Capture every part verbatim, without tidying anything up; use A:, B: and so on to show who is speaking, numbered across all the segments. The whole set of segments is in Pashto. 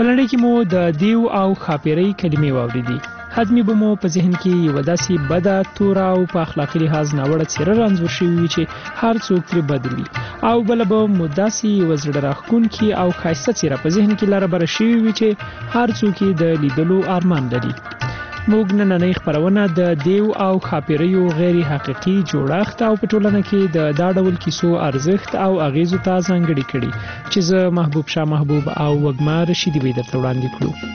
A: په لړۍ کې مو د دیو او ښاپیرۍ کلمې واورېدې. حتمي به مو په ذهن کې یوه داسې بده، توره او په اخلاقي لحاظ ناوړه څېره رانځور شوې وي چې هر څوک ترې بد وړي، او بله به مو داسې یوه زړه راښکونکې او ښایسته څېره په ذهن کې لاره بره شوې وي چې هر څوک یې د لیدلو ارمان لري. موږ نننۍ خپرونه د دیو او ښاپیریو غیر حقیقي جوړښت او په ټولنه کې د دا ډول کیسو ارزښت او اغیزو ته ځانګړې کړي چې زه محبوب شاه محبوب او وږمه رشیدي به درته وړاندې کړو.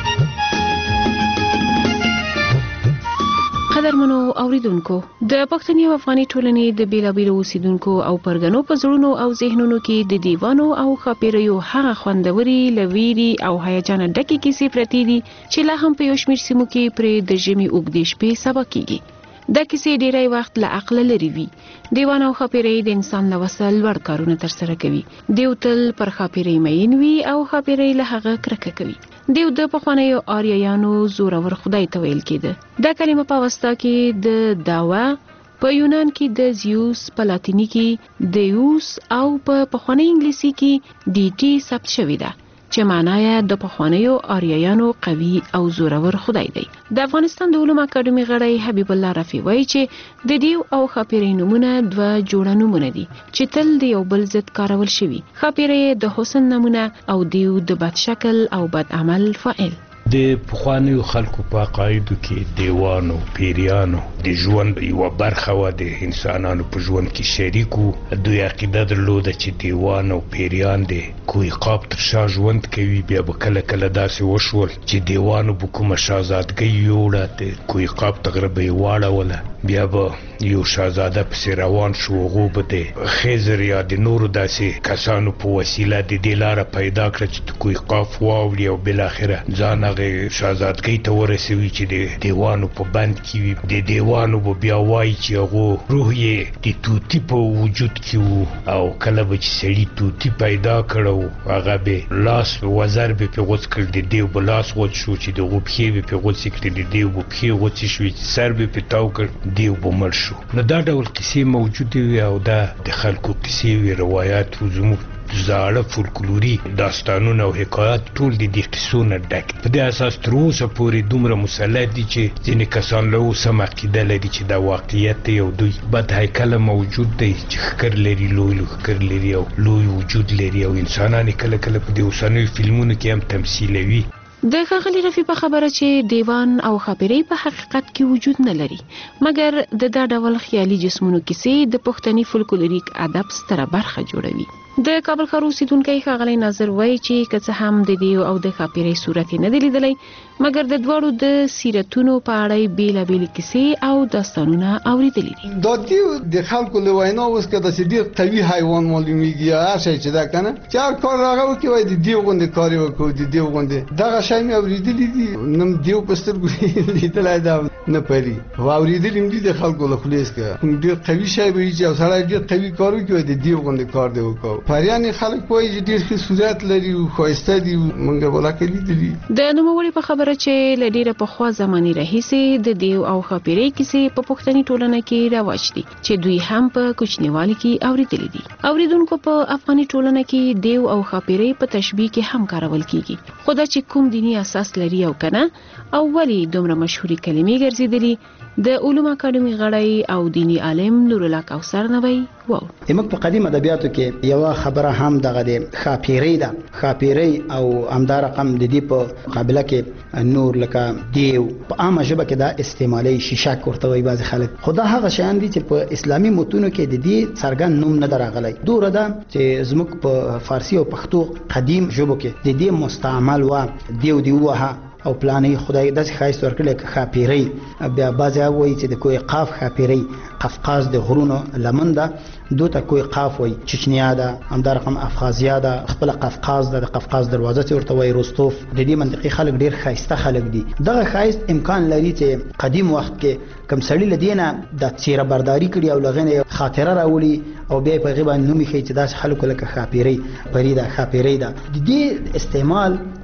B: قدرمنو اوریدونکو، د پښتني او افغاني ټولنې د بیلابیلو اوسیدونکو او پرګنو په زړونو او ذهنونو کې د دیوانو او ښاپیریو هغه خوندوري، لویري او هیجان ډکې کیسې پرتې دي چې لا هم په یو شمېر سیمو کې پرې د ژمي اوږدې شپې سبا کیږي. دا کیسې ډیری وخت له عقله لرې وي. دیوان او ښاپیرۍ د انسان له وسه لوړ کارونه ترسره کوي. دیو تل پر ښاپیرۍ مین وي او ښاپیرۍ له هغه کرکه کوي. دیو د پخوانیو آریایانو زورور خدای ته ویل کېده. دا کلمه په اوستا کې د داوا، په یونان کې د زیوس، په لاتینی کې دیوس او په پخوانی انګلیسي کې ډیټي ثبت شوې ده چې معنی یې د پخوانیو آریایانو قوي او زورور خدای دی. د افغانستان د علومو اکاډمي غړی حبیب الله رفیع وایي چې د دیو او ښاپیرۍ نومونه دوه جوړه نومونه دي چې تل د یو بل ضد کارول شوي. ښاپیرۍ د حسن نمونه او دیو د بد شکل او بد عمل فاعل.
C: د پخوانیو خلکو په عقایدو کې دیوانو، پیریانو د ژوند یوه برخه وه، د انسانانو په ژوند کې شریک وو. دوی عقیده درلوده چې دیوان او پیریان د کوی قاب تر شا ژوند کوي. بیا به کله کله داسې وشول چې دیوانو به کومه شهزادګۍ یوړه، د کوی قاب ته غره به یې واړوله، بیا به یو شهزاده پسې روان شو. هغو به د خضر یا د نورو داسې کسانو په وسیله د دې لاره پیدا کړه چې د کوی قاف واوړي او بالاخره ځان هغې شهزادګۍ ته ورسوي چې د دیوانو په بند کې وي. د دیوانو به بیا وایي چې هغو روح یې د توتي په وجود کې وو، او کله به چې سړي توتي پیدا کړه هغه به لاس وزر به پې غوڅ کړ، د دیو به لاس غوڅ شو، چې د هغو پښې به پې غوڅې کړې، د دیو به پښې غوڅې شوې، چې سر به پې تاو کړ، دیو به مړ شو. نو دا ډول کیسې موجودې وي او دا د خلکو کیسې وي، روایات وو. زموږ زاړه فولکلوري داستانونه او حکایات ټول د دې قصو نه ډک. په دې اساس تر اوسه پورې دومره مسلط دي چې ځینې کسان له اوسه هم عقیده لري چې دا واقعیت دی او دوی بد هیکله موجود دی چې ښکر لري، لوی لوی ښکر لري او لوی وجود لري، او انسانان یې کله کله په دې اوسنیو فلمونو کې هم تمثیلوي.
B: د ښاغلي رفیع په خبره چې دیوان او ښاپیرۍ په حقیقت کې وجود نه لري، مګر د دا ډول خیالي جسمونو کیسې د پښتني فولکلوریک ادب ستره برخه جوړوي. د کابل ښار اوسیدونکی ښاغلی ناظر وایي چې که څه هم د دیو او د ښاپیرۍ صورت یې نه دی لیدلی، مګر د دواړو د سیرتونو په اړه یې بېلابېلې کیسې او داستانونه اورېدلي دي.
D: دا دیو د خلکو له وینا اوس که داسې ډېر قوي حیوان معلومېږي یا هر شی چې ده که نه، چې هر کار هغه وکړي وایي د دیو غوندې کار یې وکړو، د دیو غوندې دغه شی مې اورېدلي دي. نه دیو په سترګو لیدلی ده نه پري، خو اورېدلي م دي د خلکو له خولې څخه. کوم ډېر قوي شی به وي چې یو سړی ډېر قوي کار وکړي وایي د دیو غوندې کار دی وکړو. پریان خلک وایي چې ډېر ښه صورت لري او ښایسته دي، موږ بلاکې لیدلي.
B: د نوموړي په خبره چې له ډېره پخوا زمانې راهیسې د دیو او ښاپیرۍ کیسې په پښتني ټولنه کې رواج دي چې دوی هم په کوچنیوالي کې اورېدلي دي. اوریدونکو، په افغاني ټولنه کې دیو او ښاپیرۍ په تشبیه کې هم کارول کیږي، خو دا چې کوم دیني اساس لري او کنه او ولې دومره مشهوري کلمې ګرځېدلي، د علومو اکاډمي غړی او دینی عالم نور الله کوثر نوی وو.
E: زموږ په قدیم ادبیاتو کې یو خبره هم دغه د ښاپیرۍ ده. ښاپیرۍ او همدا رقم د دې په مقابله کې نور لکه دیو په عامه ژبه کې دا استعمالي شیشک ورته وایي بعضې خلک، خو دا هغه شیان دي چې په اسلامي متونو کې د دې څرګند نوم نه ده راغلی. دوره ده چې زموږ په فارسي او پښتو قدیم ژبو کې د دې مستعمل وه دیو دی ووهه او پلانې خدای داسې ښایست ورکړی که ښاپیرۍ. بیا بعضې وایي چې د کوی قاف ښاپیرۍ، قفقاز د غرونو لمن ده، دو ته کوی قاف وایي، چچنیا ده، همدا رقم افغازیا ده، خپله قفقاز ده، د قفقاز دروازه چې ورته وایي، رستوف. د دې منطقې خلک ډېر ښایسته خلک دي. دغه ښایست امکان لري چې قدیم وخت کې کوم سړي له دې نه د څېره برداري کړي او له هغې نه خاطره راولي او بیا یې په هغې باندې نوم ایښی چې داسې خلکو لکه ښاپیرۍ، پري ده، ښاپیرۍ ده. د دې استعمال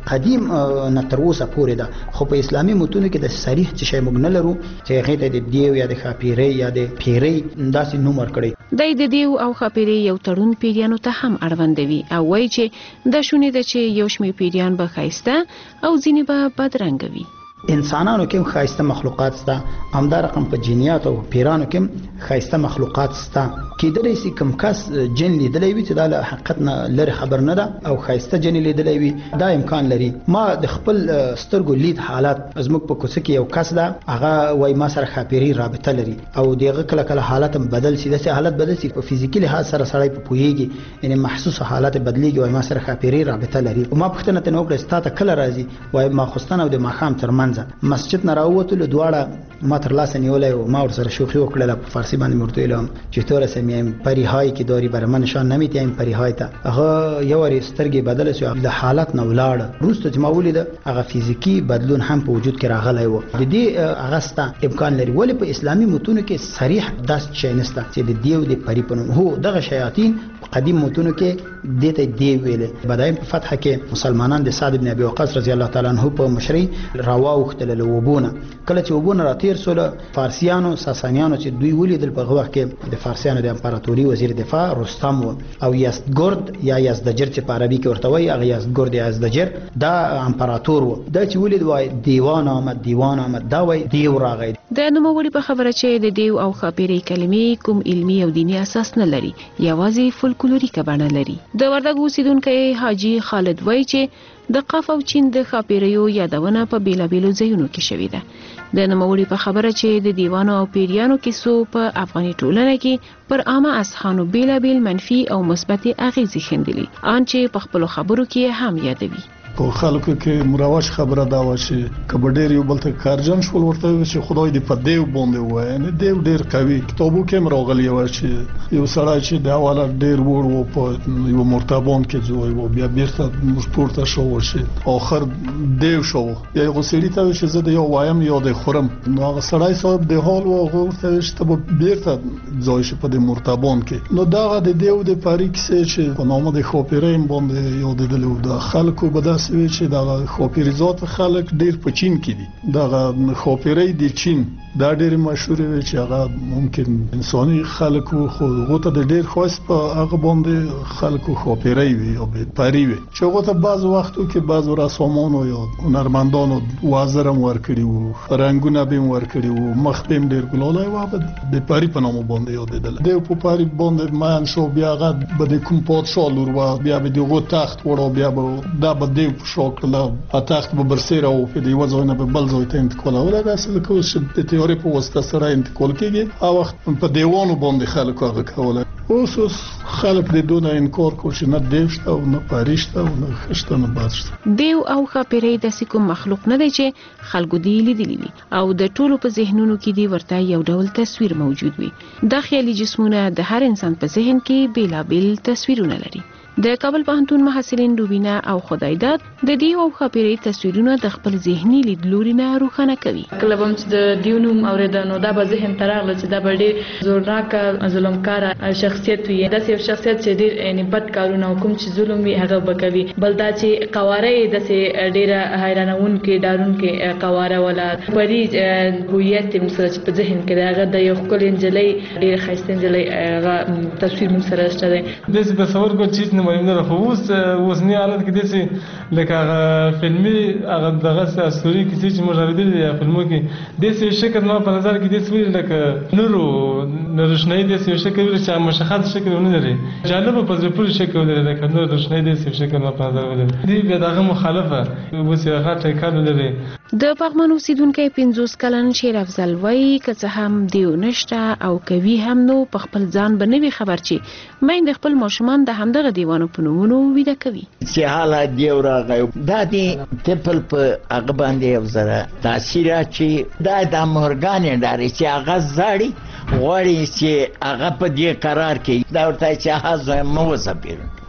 E: قدیم نه تر اوسه پورې ده، خو په اسلامي متونو کې د صریح څه شی موږ نه لرو چې هغې ته د دیو یا د ښاپیرۍ یا د پیرۍ داسې نوم ورکړی.
B: دی د دیو او ښاپیرۍ یو تړون پیریانو ته هم اړوندوي او وایي چې دا شونې ده چې یو شمېر پیریان به ښایسته او ځینې به بدرنګه وي.
E: انسانانو کې خاصه مخلوقات ستا، همدا رقم په جنیات او پیرانو کې خاصه مخلوقات ستا. کېدلی شي کوم کس جن لیدلی وي چې دا له حقیقت نه لرې خبر نه ده او خاصه جن لیدلی وي، دا امکان لري. ما د خپل سترګو لید حالات زموږ په کوڅه کې یو کس ده، هغه وایي ما سره ښاپیرۍ رابطه لري او دغه کله کله حالت بدل شي، داسې حالت بدل شي په فزیکي لحاظ سره سړی په پوهېږي، یعنې محسوسه حالت بدلېږي، وایي ما سره ښاپیرۍ رابطه لري. ما پوښتنه ترې وکړه ستا ته کله راځي؟ وایي ماخوستن او د ماښام ترمنځ مسجد نه راووتلو، دواړه ما تر لاسه نیولی و، ما ورسره شوخي وکړله، په فارسي باندې مې ورته ویلي وم چې طور سمیایم پری های که داری برای من نشان نمیتیم پری های تا. هغه یو وری سترګې بدل شو، د حالت نه ولاړ. وروسته چې ما ولیده هغه فزیکی بدلون هم په وجود کې راغلی و. د دې هغه ستا امکان لري، ولې په اسلامي متونو کې صریح داسې شی نشته چې د دیو د پری په نوم. هو دغه شیاطین قدیم متونو کې دې ته دیو ویلې. بدایم په فتح کې مسلمانان د سعد بن ابي وقاص رضی الله تعالی عنہ په مشرۍ راواوښتل له وبونه. کله چې وبونه راتیر سول، فارسیانو ساسانیانو چې دوی ولیدل په هغه وخت کې د فارسیانو د امپراتوري وزیر دفاع رستم و او یزدګرد یا یزدجر چې په عربي کې ورته وایي، هغه یزدګرد یا یزدجر دا امپراتور و. دا چې ولید وای دیوان آمد دیوان آمد، دا وای دیو راغی.
B: د نوموړي په خبره چې د دیو او ښاپیرۍ کلمې کوم علمي او دیني اساس نه لري، یوازې فولکلوریکه بڼه لري. د وردګ اوسیدونکی حاجي خالد وایي چې د قاف او چین د ښاپیریو یادونه په بیلابیلو ځایونو کې شوې ده. د نوموړي په خبره چې د دیوانو او پیریانو کیسو په افغاني ټولنه کې پر عامه اذهانو بیلابیل منفي او مثبتې اغیزې ښندلي، ان چې په خپلو خبرو کې هم یادوي.
F: په خلکو کې مروج خبره دا و چې کبه ډېر یو بل ته کارجن شول، ورته وایي چې خدای دې په دیو باندې ووایي، نه دیو ډېر قوي. کتابو کې هم راغلی و چې یو سړی چې د اوله ډېر وړ و په یو مرتبان کې ځوی و، بیا بیرته پورته شو چې آخر دیو شو. یا یو سړي ته وایي چې زه د یو وایم یا د خورم، نو هغه سړی صاحب د حال و، هغه ورته وایي چې ته به بیرته ځای شي په دې مرتبان کې. نو دغه د دیو د پاري کیسې چې په نامه د ښاپیرۍ باندې یادېدلې و. د خلکو به داسې وي چې دغه ښاپیرزات خلک ډېر په چین کې دي. دغه ښاپیرۍ د چین دا ډېر مشهور وي چې هغه ممکن انساني خلکو خو هغه ته د ډېر خاص په هغه باندې خلکو ښاپیرۍ وي او پری وي چې هغه ته بعض وختو کې بعض رسامانو یا هنرمندانو وازر هم ورکړي وو، رنګونه به هم ورکړي وو، مخ به هم ډېر ګلالای و، د پری په نامه باندې یادېدل. د په پری باندې ماین شو، بیا هغه به د کوم پادشاه لور و، بیا به دغه تخت وړو، بیا به دا به د شوکله تخت به برسره او په دې وځای نه به بل ځای ته انتقال ولا دا اصل کو چې د تیوري په واسطه سره انتقال کیږي. او وخت په دیوانو باندې خلک هغه کوله. اوس خلک د دونه انکار کوي نه دیوشته او نه پریشته او نه خشته نه بادشته.
B: دیو او ښاپیرۍ داسې کوم مخلوق نه دی چې خلکو دی لیدلی وي او د ټولو په ذهنونو کې دی ورته یو ډول تصویر موجود وي. دا خیالي جسمونه د هر انسان په ذهن کې بیلابیل تصویرونه لري. د کابل پوهنتون محصلین روبینا او خدایداد د دیو او ښاپیرۍ تصویرونه د خپل ذهني لیدلوري نه روښانه کوي.
G: کله به چې د دیو نوم اورېده نو دا به ذهن ته راغله چې دا به ډېر زورناکه ظلمکاره شخصیت وي، داسې یو شخصیت چې ډېر یعنې بد کارونه او کوم چې ظلم وي هغه به کوي. بل دا چې قواره یې داسې ډېره حیرانوونکې ډارونکې قواره وله. پري هویت یې موږ سره چې په ذهن کې دی، هغه د یو ښکلې نجلۍ ډېره ښایسته نجلۍ هغه تصویر موږ سره شته دی.
H: داسې تصور کو چیز نه مهم نه، خو اوس اوسني حالت کې داسې لکه هغه فلمي هغه دغه اسطوري کیسې چې موږ اورېدلې یا فلمو کې داسې شکل ما په نظر کې داسې ویل لکه نورو روشنایي داسې یو شکل ویل چې مشخص شکل ونه لري، جالبه په زړه پورې شکل ولري لکه نور روشنایي داسې شکل ما په نظر ولري. دې بیا دغه مخالفه اوس یې هغه ټیکال ولري.
B: د پغمان اوسیدونکی پنځوس کلن شیر افضل وایي که څه هم دیو نشته او کوي هم نو په خپل ځان به نه وي خبر چې میندې خپل ماشومان د همدغه دیوانو په نومونو ویده کوي.
I: چې حالا دیو راغی دا دی تپل په هغه باندې یو ځله تاثیر اچي. دا د مورګانې ډارې چې هغه زاړي غواړي چې هغه په دې قرار کې دا ورته چې هغه زوی مه وځپېږي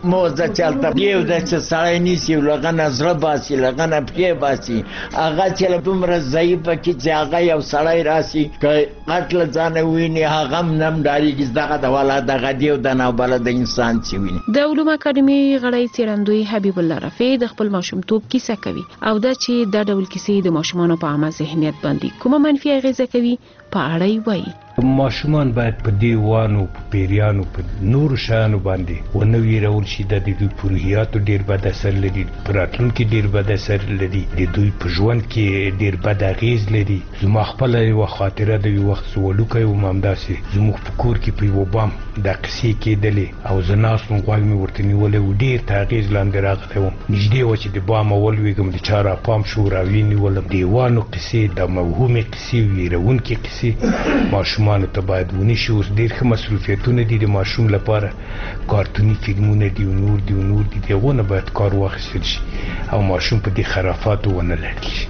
I: موزه چلته دیو د چې سړی نیسي لغه نظر باسي لغه نه پې باسي هغه چې دومره ضعیفه کې چې هغه یو سړی راسي که قتل ځانه ویني هغه هم نم ډارېږي دغه د والا دغه دیو د نه بله د انسان چې ویني.
B: د علوم اکاډمي غړی څېړندوی حبیب الله رفیع د خپل ماشومتوب کیسه کوي او دا چې دا ډول کیسې د ماشومانو په عامه ذهنیت باندې کومه منفي اغیزه کوي په اړه یې وایي.
C: ماشومان باید په دیوانو په پیریانو په نورو شیانو باندې ونه ویرول شي د دوی په روحیاتو ډېر بد اثر لري په راتلونکي ډېر بد اثر لري د دوی په ژوند کې ډېر بد اغیز لري. زما خپله یوه خاطره د یو وخت زه وړوکی وم همداسې زموږ په کور کې په یوه بام دا قصې کېدلې او زه ناست وم غوږ مې ورته نیولی و ډېر تر اغیز لاندې راغلی وم نږدې وه چې د بامه ولوېږم د چا راپام شو راویې نیولم. دیوانو قصې د موهومې قصې ویرونکې قصې ماشومانو ته باید ونشي. اوس ډېر ښه مصروفیتونه دي د ماشوم لپاره کارتوني فلمونه دي او نور دي او نور دي د هغو نه باید کار واخیستل شي او ماشوم په دې خرافاتو ونه لړل شي.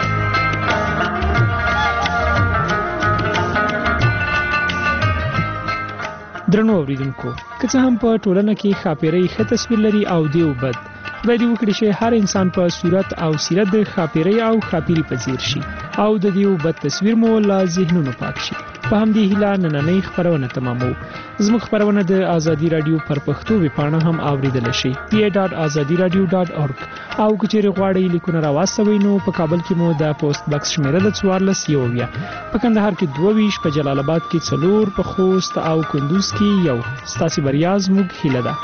A: درنو اوریدونکو که څه هم په ټولنه کې ښاپیرۍ ښه تصویر لري او دیو بد باید وکړي چې هر انسان په صورت او سیرت د ښاپیرۍ او ښاپیري په څیر شي او د دیو بد تصویر مو له ذهنونو پاک شي. په همدې هیله نننۍ خپرونه تمامو. زموږ خپرونه د ازادي رادیو پر پښتو ویبپاڼه هم اوریدل شي پی ای ډاټ ازادي رادیو ډاټ اورګ او که چیرې غواړئ لیکونه راواستوئ نو په کابل کې مو د پوسټ بکس شمیره د څوارلس یوویه په کندهار کې دوه ویشت په جلال آباد کې څلور په خوست او کندوز کې یو. ستاسې بریا زموږ هیله ده.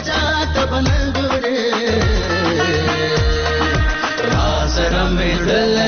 J: Saram